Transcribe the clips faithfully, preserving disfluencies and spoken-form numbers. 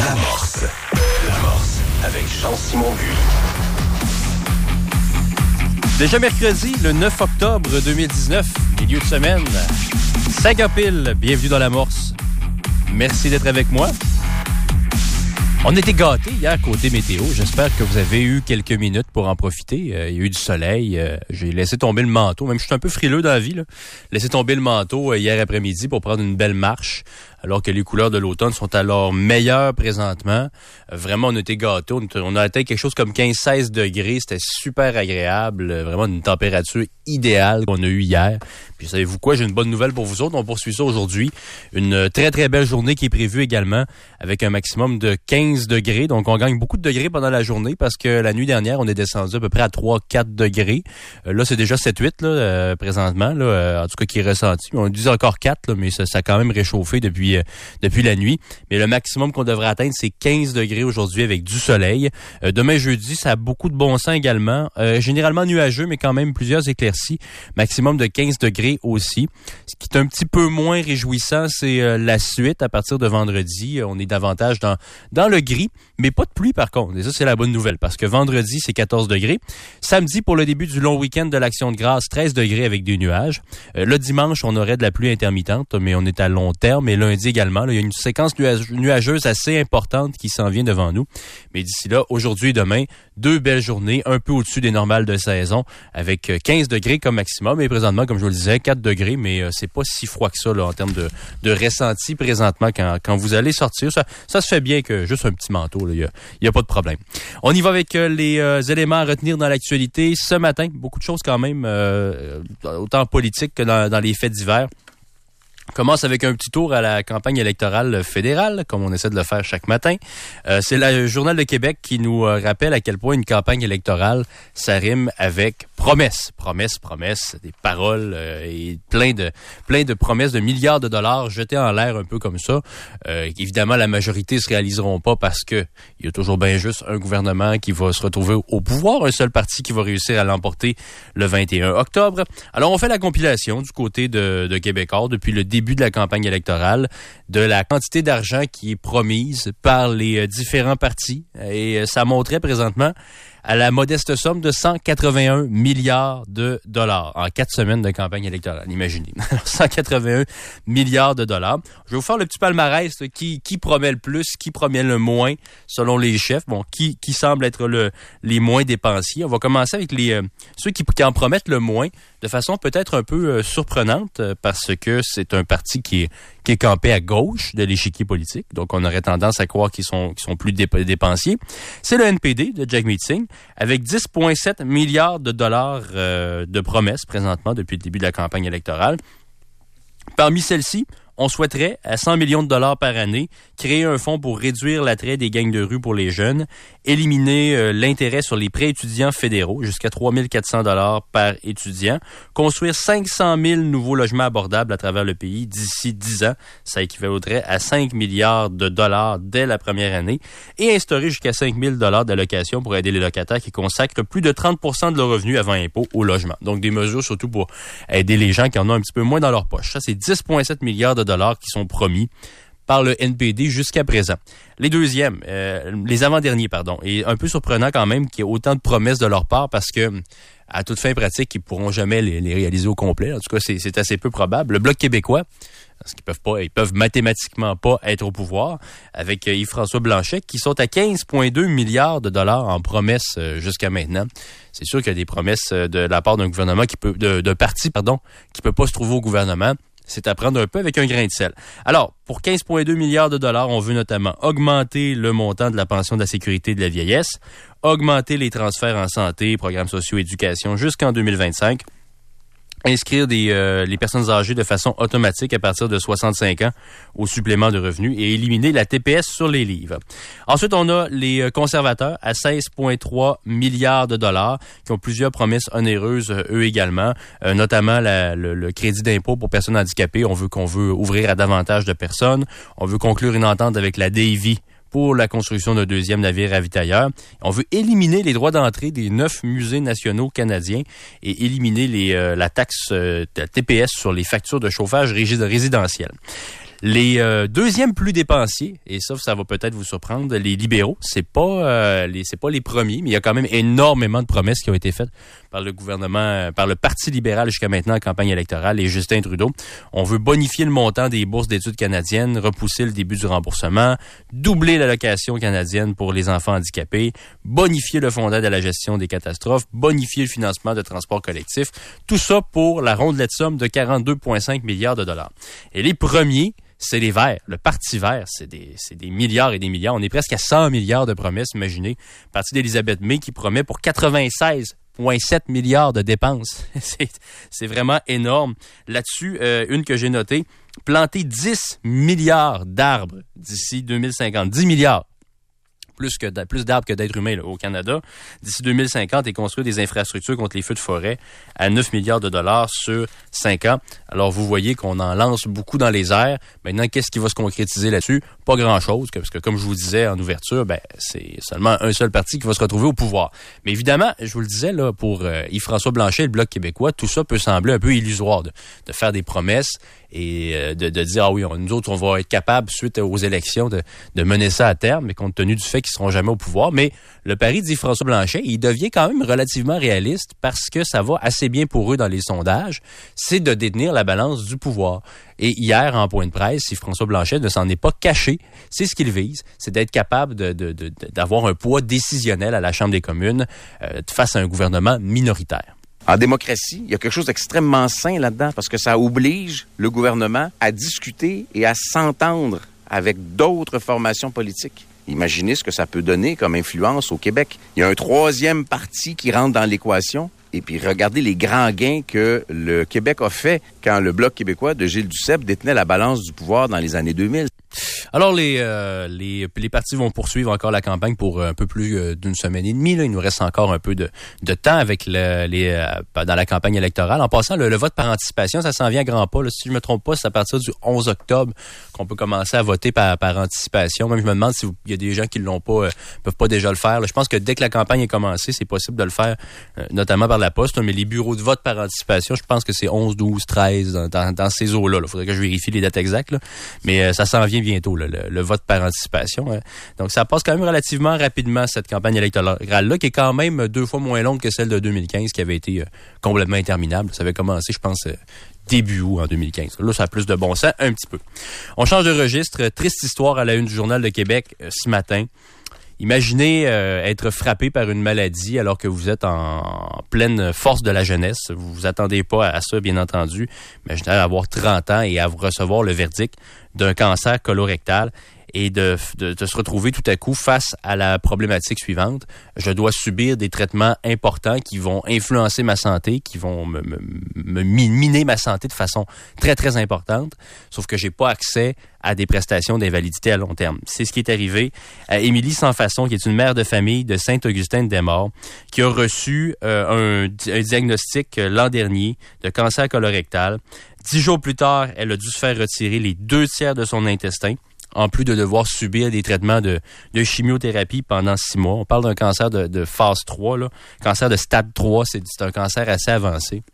L'amorce. L'amorce avec Jean-Simon Guy. Déjà mercredi, le neuf octobre deux mille dix-neuf, milieu de semaine. cinq heures pile, bienvenue dans l'amorce. Merci d'être avec moi. On était gâtés hier côté météo. J'espère que vous avez eu quelques minutes pour en profiter. Euh, il y a eu du soleil. Euh, j'ai laissé tomber le manteau. Même je suis un peu frileux dans la vie. Là. Laissé tomber le manteau euh, hier après-midi pour prendre une belle marche. Alors que les couleurs de l'automne sont à leur meilleur présentement. Euh, vraiment, on était gâtés. On, on a atteint quelque chose comme quinze à seize degrés. C'était super agréable. Euh, vraiment une température idéale qu'on a eue hier. Puis savez-vous quoi? J'ai une bonne nouvelle pour vous autres. On poursuit ça aujourd'hui. Une très, très belle journée qui est prévue également avec un maximum de quinze degrés. Donc, on gagne beaucoup de degrés pendant la journée parce que la nuit dernière, on est descendu à peu près à trois à quatre degrés. Euh, là, c'est déjà sept à huit là, euh, présentement, là, euh, en tout cas qui est ressenti. On dit encore quatre, là, mais ça, ça a quand même réchauffé depuis, euh, depuis la nuit. Mais le maximum qu'on devrait atteindre, c'est quinze degrés aujourd'hui avec du soleil. Euh, demain, jeudi, ça a beaucoup de bon sens également. Euh, généralement nuageux, mais quand même plusieurs éclaircies. Maximum de quinze degrés aussi. Ce qui est un petit peu moins réjouissant, c'est euh, la suite. À partir de vendredi, on est davantage dans, dans le gris, mais pas de pluie par contre. Et ça, c'est la bonne nouvelle parce que vendredi, c'est quatorze degrés. Samedi, pour le début du long week-end de l'Action de grâce, treize degrés avec des nuages. Euh, le dimanche, on aurait de la pluie intermittente, mais on est à long terme. Et lundi également, là, il y a une séquence nuage- nuageuse assez importante qui s'en vient devant nous. Mais d'ici là, aujourd'hui et demain, deux belles journées, un peu au-dessus des normales de saison, avec quinze degrés comme maximum. Et présentement, comme je vous le disais, quatre degrés, mais euh, c'est pas si froid que ça là, en termes de, de ressenti présentement quand, quand vous allez sortir. Ça, ça se fait bien que juste un petit manteau, il n'y a, y a pas de problème. On y va avec euh, les euh, éléments à retenir dans l'actualité. Ce matin, beaucoup de choses quand même, euh, autant politiques que dans, dans les faits divers. On commence avec un petit tour à la campagne électorale fédérale, comme on essaie de le faire chaque matin. Euh, c'est le Journal de Québec qui nous euh, rappelle à quel point une campagne électorale, ça rime avec promesses. Promesses, promesses, des paroles euh, et plein de plein de promesses de milliards de dollars jetés en l'air un peu comme ça. Euh, évidemment, la majorité se réaliseront pas parce que il y a toujours bien juste un gouvernement qui va se retrouver au pouvoir, un seul parti qui va réussir à l'emporter le vingt et un octobre. Alors, on fait la compilation du côté de, de Québécois depuis le début de la campagne électorale, de la quantité d'argent qui est promise par les différents partis. Et ça montrait présentement à la modeste somme de cent quatre-vingt-un milliards de dollars en quatre semaines de campagne électorale. Imaginez. cent quatre-vingt-un milliards de dollars. Je vais vous faire le petit palmarès de qui, qui promet le plus, qui promet le moins, selon les chefs. Bon, qui, qui semble être le, les moins dépensiers. On va commencer avec les, euh, ceux qui, qui en promettent le moins, de façon peut-être un peu euh, surprenante, euh, parce que c'est un parti qui est, qui est campé à gauche de l'échiquier politique. Donc, on aurait tendance à croire qu'ils sont, qu'ils sont plus dép- dépensiers. C'est le N P D de Jagmeet Singh, avec dix virgule sept milliards de dollars euh, de promesses présentement depuis le début de la campagne électorale. Parmi celles-ci, on souhaiterait, à cent millions de dollars par année, créer un fonds pour réduire l'attrait des gangs de rue pour les jeunes, éliminer euh, l'intérêt sur les prêts étudiants fédéraux, jusqu'à trois mille quatre cents dollars par étudiant, construire cinq cent mille nouveaux logements abordables à travers le pays d'ici dix ans, ça équivaudrait à cinq milliards de dollars dès la première année, et instaurer jusqu'à cinq mille dollars d'allocation pour aider les locataires qui consacrent plus de trente pour cent de leurs revenus avant impôt au logement. Donc des mesures surtout pour aider les gens qui en ont un petit peu moins dans leur poche. Ça, c'est dix virgule sept milliards de dollars qui sont promis par le N P D jusqu'à présent. Les deuxièmes, euh, les avant-derniers, pardon, et un peu surprenant quand même qu'il y ait autant de promesses de leur part parce que, à toute fin pratique, ils pourront jamais les, les réaliser au complet. En tout cas, c'est, c'est assez peu probable. Le Bloc québécois, parce qu'ils peuvent pas, ils peuvent mathématiquement pas être au pouvoir, avec Yves-François Blanchet, qui sont à quinze virgule deux milliards de dollars en promesses euh, jusqu'à maintenant. C'est sûr qu'il y a des promesses de la part d'un gouvernement qui peut, de, d'un parti, pardon, qui peut pas se trouver au gouvernement. C'est à prendre un peu avec un grain de sel. Alors, pour quinze virgule deux milliards de dollars, on veut notamment augmenter le montant de la pension de la sécurité et de la vieillesse, augmenter les transferts en santé, programmes sociaux, éducation jusqu'en deux mille vingt-cinq, inscrire des, euh, les personnes âgées de façon automatique à partir de soixante-cinq ans au supplément de revenus et éliminer la T P S sur les livres. Ensuite, on a les conservateurs à seize virgule trois milliards de dollars qui ont plusieurs promesses onéreuses, eux également, euh, notamment la, le, le crédit d'impôt pour personnes handicapées. On veut qu'on veut ouvrir à davantage de personnes. On veut conclure une entente avec la Davy pour la construction d'un deuxième navire ravitailleur. On veut éliminer les droits d'entrée des neuf musées nationaux canadiens et éliminer les, euh, la taxe euh, de T P S sur les factures de chauffage résidentiel. Les euh, deuxièmes plus dépensiers, et ça, ça va peut-être vous surprendre, les libéraux, c'est pas euh, les c'est pas les premiers, mais il y a quand même énormément de promesses qui ont été faites par le gouvernement, par le Parti libéral jusqu'à maintenant en campagne électorale et Justin Trudeau. On veut bonifier le montant des bourses d'études canadiennes, repousser le début du remboursement, doubler l'allocation canadienne pour les enfants handicapés, bonifier le fonds d'aide à la gestion des catastrophes, bonifier le financement de transports collectifs. Tout ça pour la rondelette somme de quarante-deux virgule cinq milliards de dollars. Et les premiers, c'est les Verts. Le Parti vert, c'est des, c'est des milliards et des milliards. On est presque à cent milliards de promesses, imaginez. Le Parti d'Élisabeth May qui promet pour quatre-vingt-seize virgule sept milliards de dépenses. c'est, c'est vraiment énorme. Là-dessus, euh, une que j'ai notée, planter dix milliards d'arbres d'ici deux mille cinquante. dix milliards. Plus, que, plus d'arbres que d'êtres humains là, au Canada, d'ici deux mille cinquante, et construire des infrastructures contre les feux de forêt à neuf milliards de dollars sur cinq ans. Alors, vous voyez qu'on en lance beaucoup dans les airs. Maintenant, qu'est-ce qui va se concrétiser là-dessus? Pas grand-chose, parce que comme je vous disais en ouverture, ben c'est seulement un seul parti qui va se retrouver au pouvoir. Mais évidemment, je vous le disais, là, pour euh, Yves-François Blanchet et le Bloc québécois, tout ça peut sembler un peu illusoire de, de faire des promesses et euh, de, de dire, ah oui, on, nous autres, on va être capables, suite aux élections, de, de mener ça à terme, mais compte tenu du fait qu'ils seront jamais au pouvoir. Mais le pari d'Yves-François Blanchet, il devient quand même relativement réaliste parce que ça va assez bien pour eux dans les sondages, c'est de détenir la balance du pouvoir. Et hier, en point de presse, Yves-François Blanchet ne s'en est pas caché. C'est ce qu'il vise, c'est d'être capable de, de, de, d'avoir un poids décisionnel à la Chambre des communes euh, face à un gouvernement minoritaire. En démocratie, il y a quelque chose d'extrêmement sain là-dedans parce que ça oblige le gouvernement à discuter et à s'entendre avec d'autres formations politiques. Imaginez ce que ça peut donner comme influence au Québec. Il y a un troisième parti qui rentre dans l'équation. Et puis, regardez les grands gains que le Québec a fait quand le Bloc québécois de Gilles Duceppe détenait la balance du pouvoir dans les années deux mille. Alors, les, euh, les, les partis vont poursuivre encore la campagne pour un peu plus euh, d'une semaine et demie. Là. Il nous reste encore un peu de, de temps avec le, les, euh, dans la campagne électorale. En passant, le, le vote par anticipation, ça s'en vient à grands pas. Là. Si je me trompe pas, c'est à partir du onze octobre qu'on peut commencer à voter par, par anticipation. Même je me demande s'il y a des gens qui ne l'ont pas, euh, peuvent pas déjà le faire. Là. Je pense que dès que la campagne est commencée, c'est possible de le faire, euh, notamment par la poste. Là. Mais les bureaux de vote par anticipation, je pense que c'est onze, douze, treize, dans, dans, dans ces eaux-là. Il faudrait que je vérifie les dates exactes. Là. Mais euh, ça s'en vient bientôt. Là. Le, le vote par anticipation. Hein. Donc, ça passe quand même relativement rapidement, cette campagne électorale-là, qui est quand même deux fois moins longue que celle de deux mille quinze, qui avait été euh, complètement interminable. Ça avait commencé, je pense, euh, début août en deux mille quinze. Là, ça a plus de bon sens, un petit peu. On change de registre. Triste histoire à la une du Journal de Québec euh, ce matin. Imaginez euh, être frappé par une maladie alors que vous êtes en, en pleine force de la jeunesse. Vous vous attendez pas à ça, bien entendu. Imaginez avoir trente ans et à vous recevoir le verdict d'un cancer colorectal et de, de, de se retrouver tout à coup face à la problématique suivante. Je dois subir des traitements importants qui vont influencer ma santé, qui vont me, me, me miner ma santé de façon très, très importante, sauf que j'ai pas accès à des prestations d'invalidité à long terme. C'est ce qui est arrivé à Émilie Sansfaçon, qui est une mère de famille de Saint-Augustin-de-Desmaures, qui a reçu euh, un, un diagnostic euh, l'an dernier de cancer colorectal. Dix jours plus tard, elle a dû se faire retirer les deux tiers de son intestin, en plus de devoir subir des traitements de, de chimiothérapie pendant six mois. On parle d'un cancer de, de phase trois, là. Cancer de stade trois, c'est, c'est un cancer assez avancé.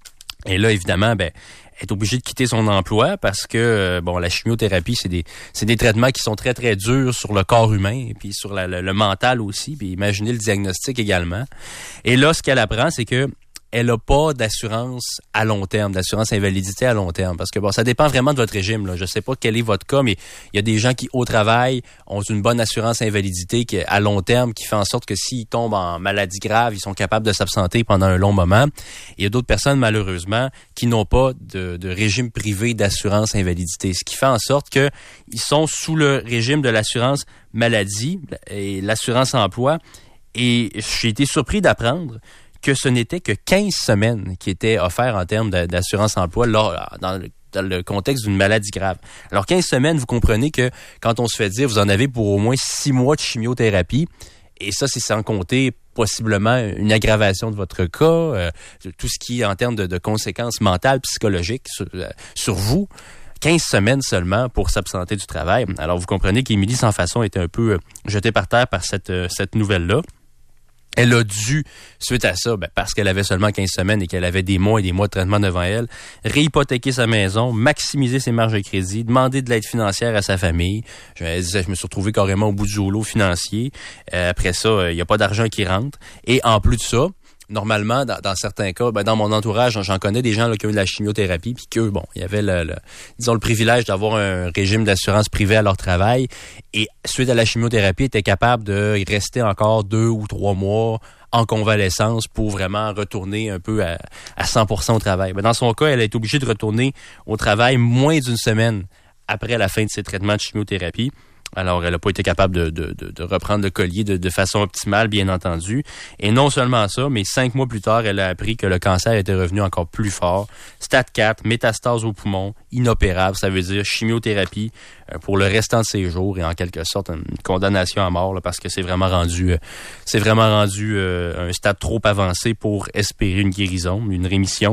Et là, évidemment, ben, elle est obligée de quitter son emploi parce que, euh, bon, la chimiothérapie, c'est des, c'est des traitements qui sont très, très durs sur le corps humain et puis sur la, le, le mental aussi. Puis imaginez le diagnostic également. Et là, ce qu'elle apprend, c'est que elle n'a pas d'assurance à long terme, d'assurance invalidité à long terme. Parce que bon, ça dépend vraiment de votre régime. Là. Je ne sais pas quel est votre cas, mais il y a des gens qui, au travail, ont une bonne assurance invalidité qui, à long terme, qui fait en sorte que s'ils tombent en maladie grave, ils sont capables de s'absenter pendant un long moment. Et il y a d'autres personnes, malheureusement, qui n'ont pas de, de régime privé d'assurance invalidité. Ce qui fait en sorte qu'ils sont sous le régime de l'assurance maladie et l'assurance emploi. Et j'ai été surpris d'apprendre que ce n'était que quinze semaines qui étaient offertes en termes d'assurance-emploi là, dans, le, dans le contexte d'une maladie grave. Alors, quinze semaines, vous comprenez que quand on se fait dire vous en avez pour au moins six mois de chimiothérapie, et ça, c'est sans compter possiblement une aggravation de votre cas, euh, tout ce qui est en termes de, de conséquences mentales, psychologiques sur, euh, sur vous, quinze semaines seulement pour s'absenter du travail. Alors, vous comprenez qu'Émilie Sansfaçon était un peu euh, jetée par terre par cette, euh, cette nouvelle-là. Elle a dû, suite à ça, ben parce qu'elle avait seulement quinze semaines et qu'elle avait des mois et des mois de traitement devant elle, réhypothéquer sa maison, maximiser ses marges de crédit, demander de l'aide financière à sa famille. Je me disais, je me suis retrouvé carrément au bout du rouleau financier. Euh, après ça, il n'y a pas d'argent qui rentre. Et en plus de ça, normalement, dans, dans certains cas, ben dans mon entourage, j'en connais des gens là, qui ont eu de la chimiothérapie, puis qu'eux, bon, il y avait le, le, disons, le privilège d'avoir un régime d'assurance privée à leur travail, et suite à la chimiothérapie, étaient capables de rester encore deux ou trois mois en convalescence pour vraiment retourner un peu à, à cent pour cent au travail. Ben dans son cas, elle a été obligée de retourner au travail moins d'une semaine après la fin de ses traitements de chimiothérapie. Alors, elle n'a pas été capable de, de, de, de reprendre le collier de, de façon optimale, bien entendu. Et non seulement ça, mais cinq mois plus tard, elle a appris que le cancer était revenu encore plus fort. Stade quatre, métastase au poumon, inopérable, ça veut dire chimiothérapie euh, pour le restant de ses jours et en quelque sorte une condamnation à mort là, parce que c'est vraiment rendu, euh, c'est vraiment rendu euh, un stade trop avancé pour espérer une guérison, une rémission.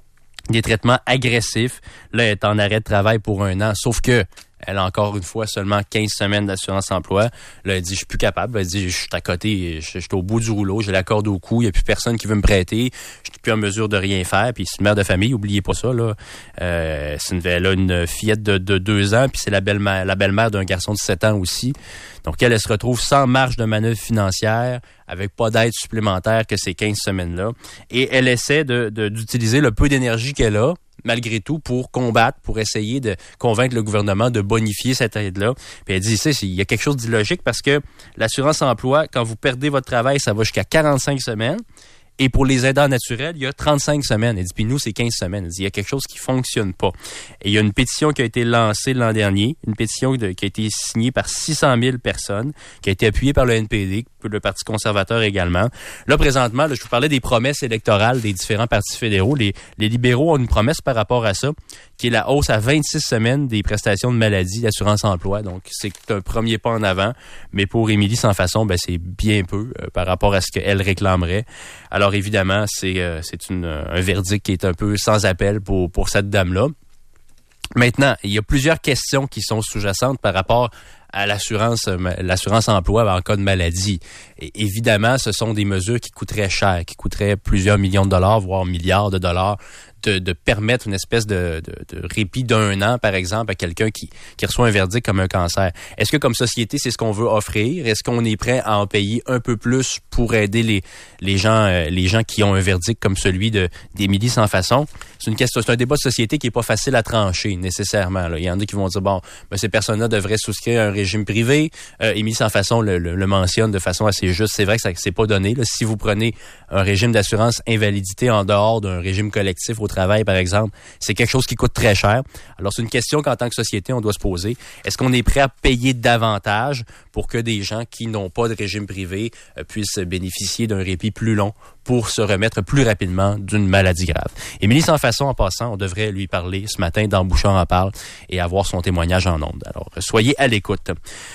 Des traitements agressifs. Là, elle est en arrêt de travail pour un an, sauf que elle a encore une fois seulement quinze semaines d'assurance-emploi. Là, elle dit, je suis plus capable. Elle dit, je suis à côté, je, je suis au bout du rouleau, j'ai la corde au cou, il n'y a plus personne qui veut me prêter, je suis plus en mesure de rien faire. Puis c'est une mère de famille, oubliez pas ça, là. Euh, c'est une, elle a une fillette de, de deux ans, puis c'est la belle-mère, la belle-mère d'un garçon de sept ans aussi. Donc, elle, elle se retrouve sans marge de manœuvre financière, avec pas d'aide supplémentaire que ces quinze semaines-là. Et elle essaie de, de, d'utiliser le peu d'énergie qu'elle a, malgré tout, pour combattre, pour essayer de convaincre le gouvernement de bonifier cette aide-là. Puis elle dit, tu sais, il y a quelque chose d'illogique parce que l'assurance-emploi, quand vous perdez votre travail, ça va jusqu'à quarante-cinq semaines. Et pour les aidants naturels, il y a trente-cinq semaines. Elle dit, puis nous, c'est quinze semaines. Elle dit, il y a quelque chose qui fonctionne pas. Et il y a une pétition qui a été lancée l'an dernier, une pétition de, qui a été signée par six cent mille personnes, qui a été appuyée par le N P D, le Parti conservateur également. Là, présentement, là, je vous parlais des promesses électorales des différents partis fédéraux. Les, les libéraux ont une promesse par rapport à ça, qui est la hausse à vingt-six semaines des prestations de maladie d'assurance-emploi. Donc, c'est un premier pas en avant. Mais pour Émilie Sans Façon, ben, c'est bien peu euh, par rapport à ce qu'elle réclamerait. Alors, évidemment, c'est, euh, c'est une, un verdict qui est un peu sans appel pour, pour cette dame-là. Maintenant, il y a plusieurs questions qui sont sous-jacentes par rapport à l'assurance, l'assurance emploi en cas de maladie. Et évidemment, ce sont des mesures qui coûteraient cher, qui coûteraient plusieurs millions de dollars, voire milliards de dollars, de, de permettre une espèce de, de, de répit d'un an, par exemple, à quelqu'un qui, qui reçoit un verdict comme un cancer. Est-ce que, comme société, c'est ce qu'on veut offrir? Est-ce qu'on est prêt à en payer un peu plus pour aider les, les gens, euh, les gens qui ont un verdict comme celui de, d'Émilie Sans Façon? C'est une question, c'est un débat de société qui est pas facile à trancher, nécessairement, là. Il y en a qui vont dire, bon, ben, ces personnes-là devraient souscrire à un régime privé. Euh, Émilie Sans Façon le, le, le mentionne de façon assez juste. C'est vrai que ça, c'est pas donné, là. Si vous prenez un régime d'assurance invalidité en dehors d'un régime collectif au travail, par exemple, c'est quelque chose qui coûte très cher. Alors, c'est une question qu'en tant que société, on doit se poser. Est-ce qu'on est prêt à payer davantage pour que des gens qui n'ont pas de régime privé euh, puissent bénéficier d'un répit plus long pour se remettre plus rapidement d'une maladie grave? Émilie Sans Façon, en passant, on devrait lui parler ce matin dans Bouchard en parle et avoir son témoignage en ondes. Alors, soyez à l'écoute.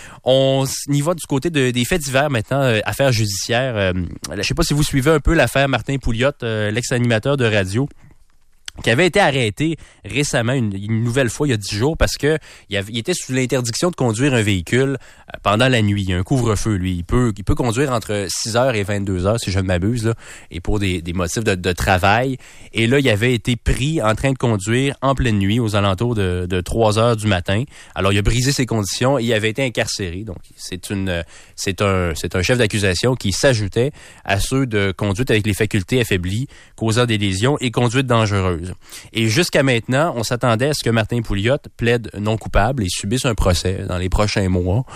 On y va du côté de, des faits divers maintenant, euh, affaires judiciaires. Euh, je ne sais pas si vous suivez un peu l'affaire Martin Pouliot, euh, l'ex-animateur de radio, qui avait été arrêté récemment, une, une nouvelle fois, il y a dix jours, parce que il, avait, il était sous l'interdiction de conduire un véhicule euh, pendant la nuit. Il y a un couvre-feu, lui. Il peut, il peut conduire entre six heures et vingt-deux heures, si je ne m'abuse, là, et pour des, des motifs de, de travail. Et là, il avait été pris en train de conduire en pleine nuit, aux alentours de, de trois heures du matin. Alors, il a brisé ses conditions et il avait été incarcéré. Donc, c'est une, c'est un, c'est un chef d'accusation qui s'ajoutait à ceux de conduite avec les facultés affaiblies, causant des lésions et conduite dangereuse. Et jusqu'à maintenant, on s'attendait à ce que Martin Pouliot plaide non coupable et subisse un procès dans les prochains mois.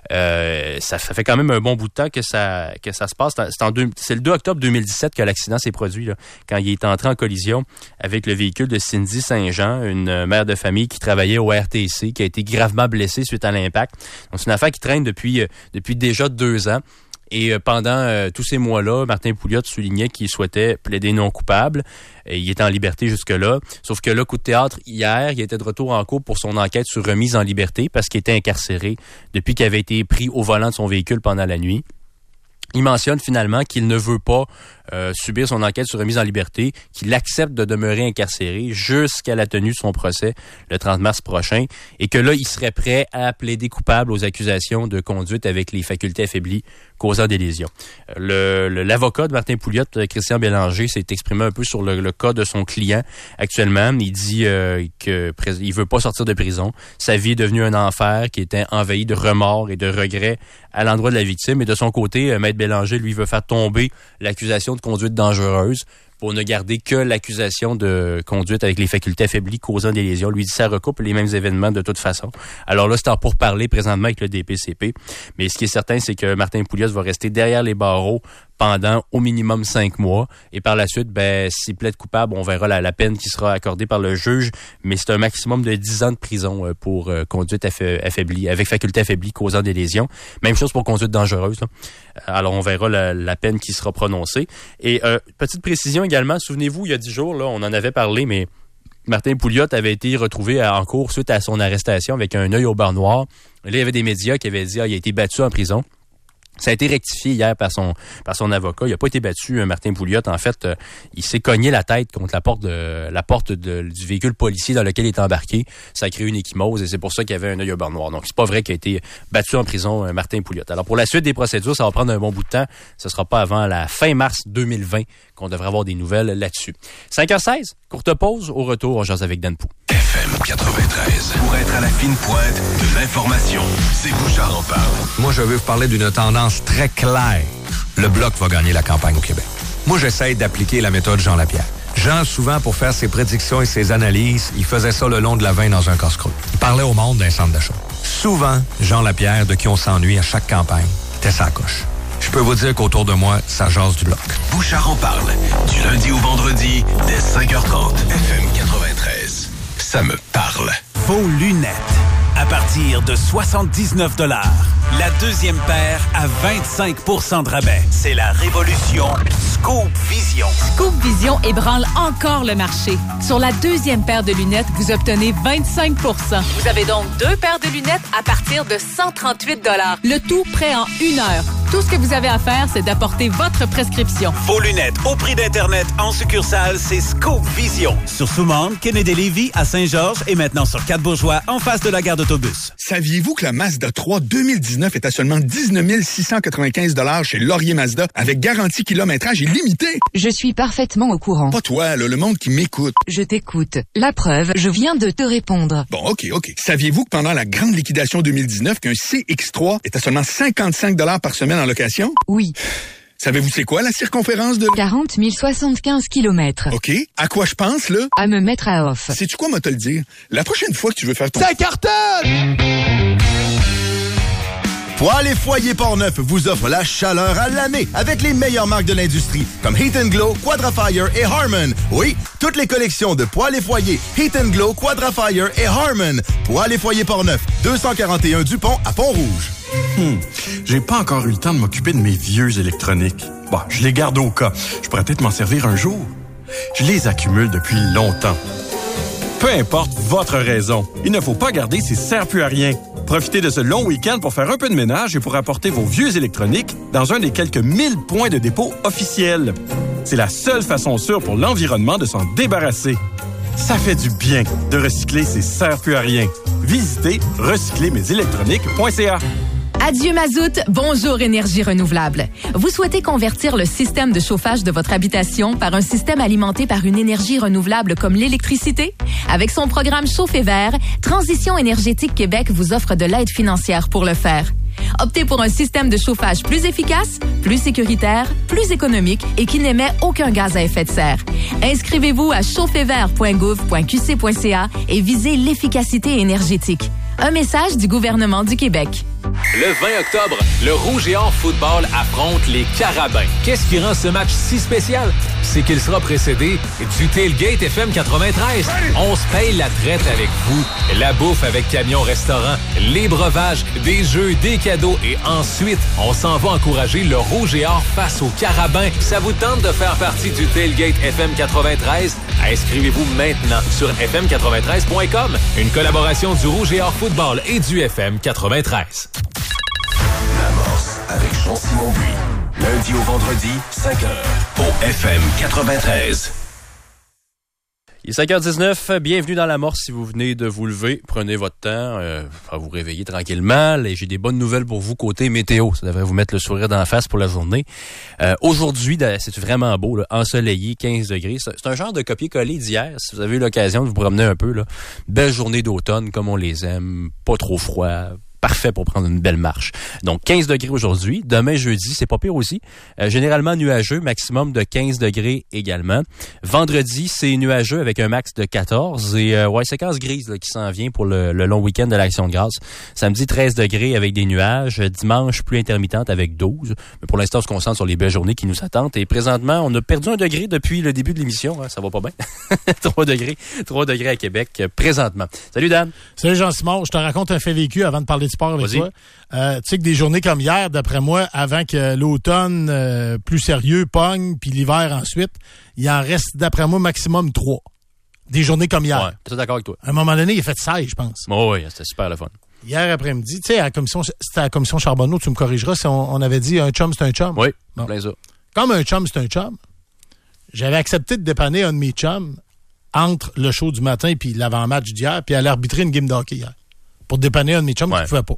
Euh, ça, ça fait quand même un bon bout de temps que ça que ça se passe. C'est, en deux, c'est le deux octobre deux mille dix-sept que l'accident s'est produit, là, quand il est entré en collision avec le véhicule de Cindy Saint-Jean, une mère de famille qui travaillait au R T C, qui a été gravement blessée suite à l'impact. Donc, c'est une affaire qui traîne depuis, depuis déjà deux ans. Et pendant euh, tous ces mois-là, Martin Pouliot soulignait qu'il souhaitait plaider non coupable. Et il était en liberté jusque-là. Sauf que là, coup de théâtre, hier, il était de retour en cours pour son enquête sur remise en liberté parce qu'il était incarcéré depuis qu'il avait été pris au volant de son véhicule pendant la nuit. il mentionne finalement qu'il ne veut pas euh, subir son enquête sur remise en liberté, qu'il accepte de demeurer incarcéré jusqu'à la tenue de son procès le trente mars prochain et que là, il serait prêt à plaider coupable aux accusations de conduite avec les facultés affaiblies causant des lésions. Le, le, l'avocat de Martin Pouliot, Christian Bélanger, s'est exprimé un peu sur le, le cas de son client actuellement. Il dit euh, que il veut pas sortir de prison. Sa vie est devenue un enfer qui était envahi de remords et de regrets à l'endroit de la victime. Et de son côté, Maître Bélanger, lui, veut faire tomber l'accusation de conduite dangereuse pour ne garder que l'accusation de conduite avec les facultés affaiblies causant des lésions. Lui dit ça recoupe les mêmes événements de toute façon. Alors là, c'est en pourparler présentement avec le D P C P. Mais ce qui est certain, c'est que Martin Pouliot va rester derrière les barreaux pendant au minimum cinq mois. Et par la suite, ben, s'il plaide coupable, on verra la, la peine qui sera accordée par le juge. Mais c'est un maximum de dix ans de prison pour euh, conduite affaiblie, avec faculté affaiblie causant des lésions. Même chose pour conduite dangereuse, là. Alors, on verra la, la peine qui sera prononcée. Et euh, petite précision également, souvenez-vous, il y a dix jours, là, on en avait parlé, mais Martin Pouliot avait été retrouvé en cours suite à son arrestation avec un œil au beurre noir. Là, il y avait des médias qui avaient dit ah, il a été battu en prison. Ça a été rectifié hier par son par son avocat. Il n'a pas été battu, Martin Pouliot. En fait, euh, il s'est cogné la tête contre la porte de la porte de, du véhicule policier dans lequel il était embarqué. Ça a créé une ecchymose et c'est pour ça qu'il y avait un œil au beurre noir. Donc, c'est pas vrai qu'il a été battu en prison, euh, Martin Pouliot. Alors, pour la suite des procédures, ça va prendre un bon bout de temps. Ce sera pas avant la fin mars deux mille vingt qu'on devrait avoir des nouvelles là-dessus. cinq heures seize, courte pause. Au retour, on jase avec Dan Pou. F M quatre-vingt-treize. Pour être à la fine pointe de l'information, c'est Bouchard en parle. Moi, je vais vous parler d'une tendance très claire. Le Bloc va gagner la campagne au Québec. Moi, j'essaie d'appliquer la méthode Jean Lapierre. Jean, souvent, pour faire ses prédictions et ses analyses, il faisait ça le long de la veine dans un casse-croûte. Il parlait au monde d'un centre d'achat. Souvent, Jean Lapierre, de qui on s'ennuie à chaque campagne, était sa coche. Je peux vous dire qu'autour de moi, ça jase du Bloc. Bouchard en parle, du lundi au vendredi, dès cinq heures trente. F M quatre-vingt-treize. Ça me parle. Vos lunettes. À partir de soixante-dix-neuf dollars. La deuxième paire à vingt-cinq pour cent de rabais. C'est la révolution Scoop Vision. Scoop Vision ébranle encore le marché. Sur la deuxième paire de lunettes, vous obtenez vingt-cinq pour cent. Vous avez donc deux paires de lunettes à partir de cent trente-huit dollars. Le tout prêt en une heure. Tout ce que vous avez à faire, c'est d'apporter votre prescription. Vos lunettes au prix d'Internet en succursale, c'est Scoop Vision. Sur Soumande, Kennedy-Lévis, à Saint-Georges et maintenant sur Quatre-Bourgeois, en face de la gare d'autobus. Saviez-vous que la Mazda trois deux mille dix-neuf est à seulement dix-neuf mille six cent quatre-vingt-quinze dollars chez Laurier Mazda avec garantie kilométrage illimité? Je suis parfaitement au courant. Pas toi, là, le monde qui m'écoute. Je t'écoute. La preuve, je viens de te répondre. Bon, OK, OK. Saviez-vous que pendant la grande liquidation deux mille dix-neuf, qu'un C X trois est à seulement cinquante-cinq dollars par semaine en location? Oui. Savez-vous c'est quoi la circonférence de... quarante mille soixante-quinze kilomètres. OK. À quoi je pense, là? À me mettre à off. Sais-tu quoi, moi, te le dire? La prochaine fois que tu veux faire ton... Ça cartonne! Poêles et Foyer Portneuf vous offre la chaleur à l'année avec les meilleures marques de l'industrie comme Heat and Glow, Quadrafire et Harmon. Oui, toutes les collections de Poêles et Foyer, Heat and Glow, Quadrafire et Harmon. Poêles et Foyer Portneuf, deux cent quarante et un Dupont à Pont-Rouge. Hmm, j'ai pas encore eu le temps de m'occuper de mes vieux électroniques. Bon, je les garde au cas. Je pourrais peut-être m'en servir un jour. Je les accumule depuis longtemps. Peu importe votre raison, il ne faut pas garder ces sert plus à rien. Profitez de ce long week-end pour faire un peu de ménage et pour apporter vos vieux électroniques dans un des quelques mille points de dépôt officiels. C'est la seule façon sûre pour l'environnement de s'en débarrasser. Ça fait du bien de recycler ces sert plus à rien. Visitez recycler mes électroniques point c a. Adieu mazout, bonjour énergie renouvelable. Vous souhaitez convertir le système de chauffage de votre habitation par un système alimenté par une énergie renouvelable comme l'électricité? Avec son programme Chauffer Vert, Transition énergétique Québec vous offre de l'aide financière pour le faire. Optez pour un système de chauffage plus efficace, plus sécuritaire, plus économique et qui n'émet aucun gaz à effet de serre. Inscrivez-vous à chauffer vert point gouv point q c point c a et visez l'efficacité énergétique. Un message du gouvernement du Québec. Le vingt octobre, le Rouge et Or Football affronte les Carabins. Qu'est-ce qui rend ce match si spécial? C'est qu'il sera précédé du Tailgate F M quatre-vingt-treize. On se paye la traite avec vous, la bouffe avec Camion Restaurant, les breuvages, des jeux, des cadeaux et ensuite, on s'en va encourager le Rouge et Or face aux Carabins. Ça vous tente de faire partie du Tailgate F M quatre-vingt-treize? Inscrivez-vous maintenant sur f m quatre-vingt-treize point com. Une collaboration du Rouge et Or Football et du F M quatre-vingt-treize. L'amorce avec Jean-Simon Buis. Lundi au vendredi, cinq heures, au F M quatre-vingt-treize. Il est cinq heures dix-neuf, bienvenue dans l'amorce si vous venez de vous lever. Prenez votre temps euh, à vous réveiller tranquillement. Et j'ai des bonnes nouvelles pour vous côté météo. Ça devrait vous mettre le sourire d'en face pour la journée. Euh, aujourd'hui, c'est vraiment beau, là, ensoleillé, quinze degrés. C'est, c'est un genre de copier-coller d'hier. Si vous avez eu l'occasion de vous promener un peu, là, belle journée d'automne comme on les aime, pas trop froid. Parfait pour prendre une belle marche. Donc, quinze degrés aujourd'hui. Demain, jeudi, c'est pas pire aussi. Euh, généralement nuageux, maximum de quinze degrés également. Vendredi, c'est nuageux avec un max de quatorze. Et euh, ouais, séquence grise là, qui s'en vient pour le, le long week-end de l'Action de grâce. Samedi, treize degrés avec des nuages. Dimanche, pluie intermittente avec douze. Mais pour l'instant, on se concentre sur les belles journées qui nous attendent. Et présentement, on a perdu un degré depuis le début de l'émission. Hein, ça va pas bien. trois degrés. trois degrés à Québec euh, présentement. Salut Dan. Salut Jean-Simon. Je te raconte un fait vécu avant de parler de sport avec Vas-y. toi. Euh, tu sais que des journées comme hier, d'après moi, avant que l'automne euh, plus sérieux pogne, puis l'hiver ensuite, il en reste, d'après moi, maximum trois. Des journées comme hier. Ouais, je suis d'accord avec toi. À un moment donné, il a fait seize, je pense. Oh oui, c'était super le fun. Hier après-midi, tu sais, à la commission, c'était à la commission Charbonneau, tu me corrigeras, si on, on avait dit un chum, c'est un chum. Oui, bon. plein ça. Comme un chum, c'est un chum, j'avais accepté de dépanner un de mes chums entre le show du matin puis l'avant-match d'hier, puis aller arbitrer une game de hockey hier. Pour dépanner un de mes chums ouais. qui ne pouvait pas.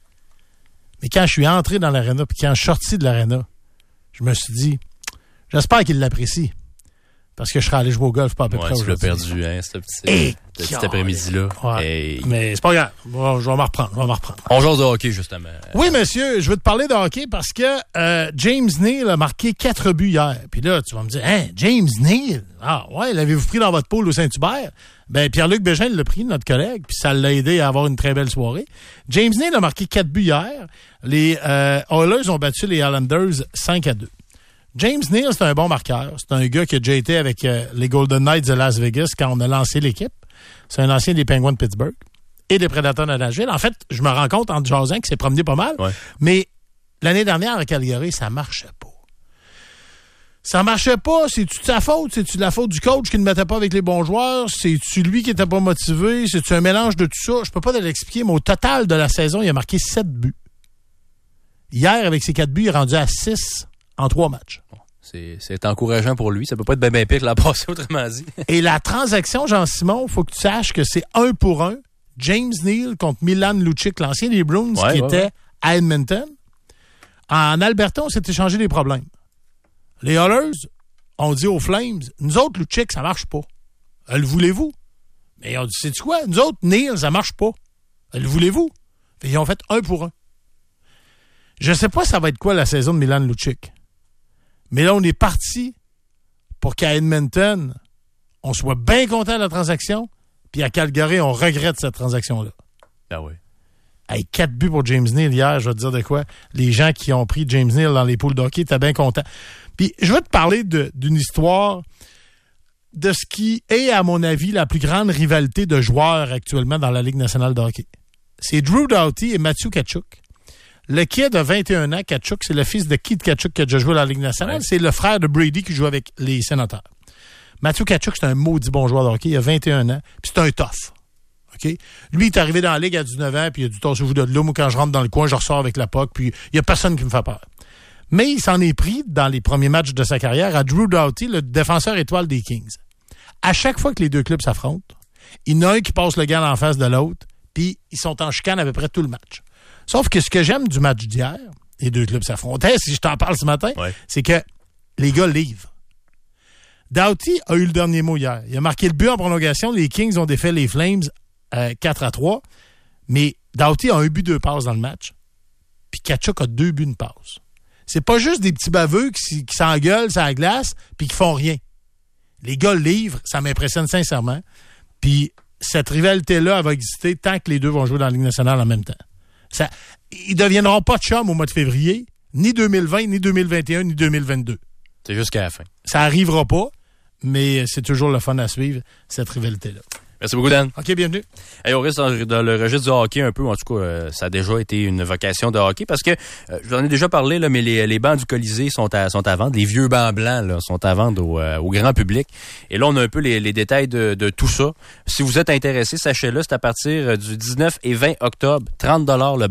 Mais quand je suis entré dans l'aréna, puis quand je suis sorti de l'aréna, je me suis dit, j'espère qu'il l'apprécie. Parce que je serais allé jouer au golf pas à peu ouais, près tu aujourd'hui. l'as perdu, hein, ce petit, ce petit après-midi-là. Ouais. Hey. Mais c'est pas grave. Bon, je vais m'en reprendre. Je vais m'en reprendre. On jase de hockey, justement. Oui, monsieur, je veux te parler de hockey parce que euh, James Neal a marqué quatre buts hier. Puis là, tu vas me dire, hein, James Neal? Ah ouais, l'avez-vous pris dans votre pool au Saint-Hubert? Ben, Pierre-Luc Bégin l'a pris, notre collègue, puis ça l'a aidé à avoir une très belle soirée. James Neal a marqué quatre buts hier. Les euh, Oilers ont battu les Islanders cinq à deux. James Neal, c'est un bon marqueur. C'est un gars qui a déjà été avec euh, les Golden Knights de Las Vegas quand on a lancé l'équipe. C'est un ancien des Penguins de Pittsburgh et des Prédateurs de Nashville. En fait, je me rends compte en jasant qu'il s'est promené pas mal. Ouais. Mais l'année dernière à Calgary, ça marchait pas. Ça marchait pas. C'est-tu de sa faute? C'est-tu de la faute du coach qui ne mettait pas avec les bons joueurs? C'est-tu lui qui était pas motivé? C'est-tu un mélange de tout ça? Je peux pas te l'expliquer, mais au total de la saison, il a marqué sept buts. Hier, avec ses quatre buts, il est rendu à six en trois matchs. Bon, c'est, c'est encourageant pour lui. Ça peut pas être bien bien pire que l'an passé, autrement dit. Et la transaction, Jean-Simon, il faut que tu saches que c'est un pour un. James Neal contre Milan Lucic, l'ancien des Bruins, ouais, qui ouais, était ouais. à Edmonton. En Alberta, on s'est échangé des problèmes. Les Oilers ont dit aux Flames, nous autres, Lucic, ça marche pas. Le voulez-vous? Mais on dit, sais-tu quoi? Nous autres, Neal, ça marche pas. Le voulez-vous? Et ils ont fait un pour un. Je sais pas ça va être quoi la saison de Milan Lucic. Mais là, on est parti pour qu'à Edmonton, on soit bien content de la transaction, puis à Calgary, on regrette cette transaction-là. Ah oui. Hey, quatre buts pour James Neal hier, je vais te dire de quoi. Les gens qui ont pris James Neal dans les poules de hockey étaient bien contents. Puis je veux te parler de, d'une histoire de ce qui est, à mon avis, la plus grande rivalité de joueurs actuellement dans la Ligue nationale de hockey. C'est Drew Doughty et Matthew Tkachuk. Le kid de vingt et un ans, Tkachuk, c'est le fils de Keith Tkachuk qui a déjà joué dans la Ligue nationale. Ouais. C'est le frère de Brady qui joue avec les Sénateurs. Matthew Tkachuk, c'est un maudit bon joueur de hockey. Il a vingt et un ans, puis c'est un tough. Okay? Lui, il est arrivé dans la Ligue à dix-neuf ans, puis il a du tossez-vous de là. Moi, quand je rentre dans le coin, je ressors avec la puck, puis il n'y a personne qui me fait peur. Mais il s'en est pris, dans les premiers matchs de sa carrière, à Drew Doughty, le défenseur étoile des Kings. À chaque fois que les deux clubs s'affrontent, il y en a un qui passe le gant en face de l'autre, puis ils sont en chicane à peu près tout le match. Sauf que ce que j'aime du match d'hier, les deux clubs s'affrontaient, si je t'en parle ce matin, ouais. c'est que les gars livrent. Doughty a eu le dernier mot hier. Il a marqué le but en prolongation. Les Kings ont défait les Flames euh, quatre à trois. Mais Doughty a un but, deux passes dans le match. Puis Tkachuk a deux buts, une passe. C'est pas juste des petits baveux qui, qui s'engueulent sur la glace puis qui font rien. Les gars livrent. Ça m'impressionne sincèrement. Puis cette rivalité-là, elle va exister tant que les deux vont jouer dans la Ligue nationale en même temps. Ça, ils ne deviendront pas de chum au mois de février, ni deux mille vingt, ni deux mille vingt et un, ni deux mille vingt-deux. C'est jusqu'à la fin. Ça n'arrivera pas, mais c'est toujours le fun à suivre, cette rivalité-là. Merci beaucoup, Dan. OK, bienvenue. Hey, on reste dans, dans le registre du hockey un peu. En tout cas, euh, ça a déjà été une vocation de hockey parce que, euh, je vous en ai déjà parlé, là, mais les, les bancs du Colisée sont à, sont à vendre. Les vieux bancs blancs là, sont à vendre au, euh, au grand public. Et là, on a un peu les, les détails de, de tout ça. Si vous êtes intéressé, sachez-le, c'est à partir du dix-neuf et vingt octobre, trente dollars le banc.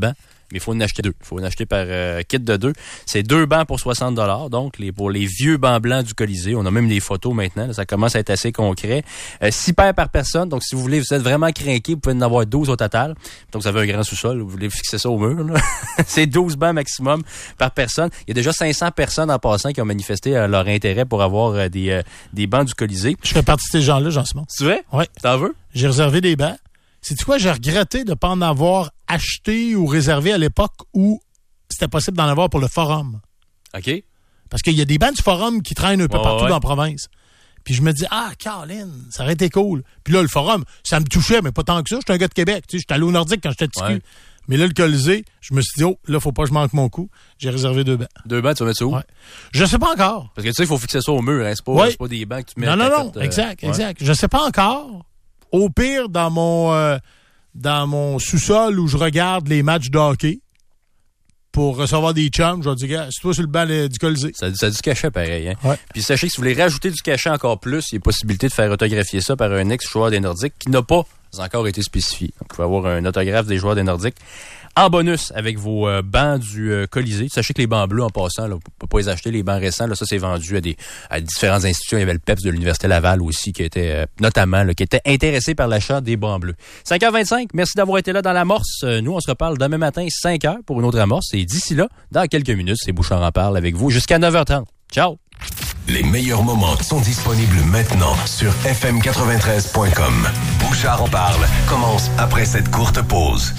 mais il faut en acheter deux. Il faut en acheter par euh, kit de deux. C'est deux bancs pour soixante dollars, donc les, pour les vieux bancs blancs du Colisée. On a même des photos maintenant, là, ça commence à être assez concret. Euh, six paires par personne, donc si vous voulez, vous êtes vraiment craqué, vous pouvez en avoir douze au total. Donc vous avez un grand sous-sol, vous voulez fixer ça au mur. Là. C'est douze bancs maximum par personne. Il y a déjà cinq cents personnes en passant qui ont manifesté euh, leur intérêt pour avoir euh, des, euh, des bancs du Colisée. Je fais partie de ces gens-là, Jean-Simon. C'est vrai? Oui. T'en veux? J'ai réservé des bancs. C'est quoi, j'ai regretté de ne pas en avoir acheté ou réservé à l'époque où c'était possible d'en avoir pour le forum. OK. Parce qu'il y a des bancs du forum qui traînent un peu ouais, partout ouais. dans la province. Puis je me dis, ah, Caroline, ça aurait été cool. Puis là, le forum, ça me touchait, mais pas tant que ça. J'étais un gars de Québec. Tu sais, j'étais allé au Nordique quand j'étais petit ouais. cul. Mais là, le Colisée, je me suis dit, oh, là, faut pas que je manque mon coup. J'ai réservé deux bancs. Deux bancs, tu vas mettre ça où? Ouais. Je sais pas encore. Parce que tu sais, il faut fixer ça au mur. Hein. C'est pas, ouais. c'est pas des bancs que tu mets non, à Non, ta non, tête, non. euh, Exact, ouais. exact. Je sais pas encore. Au pire, dans mon... Euh, dans mon sous-sol où je regarde les matchs de hockey pour recevoir des chums, je vais dire, c'est toi sur le banc du Colisée. Ça, ça a du cachet pareil. Hein? Ouais. Puis sachez que si vous voulez rajouter du cachet encore plus, il y a possibilité de faire autographier ça par un ex-joueur des Nordiques qui n'a pas encore été spécifié. Donc, vous pouvez avoir un autographe des joueurs des Nordiques en bonus avec vos euh, bancs du euh, Colisée. Sachez que les bancs bleus, en passant, là, on peut pas les acheter, les bancs récents, là, ça c'est vendu à des à différentes institutions. Il y avait le P E P S de l'Université Laval aussi qui était euh, notamment là, qui était intéressé par l'achat des bancs bleus. cinq heures vingt-cinq, merci d'avoir été là dans l'amorce. Euh, nous, on se reparle demain matin, cinq heures pour une autre amorce. Et d'ici là, dans quelques minutes, c'est Bouchard en parle avec vous jusqu'à neuf heures trente. Ciao! Les meilleurs moments sont disponibles maintenant sur f m quatre-vingt-treize point com. Bouchard en parle commence après cette courte pause.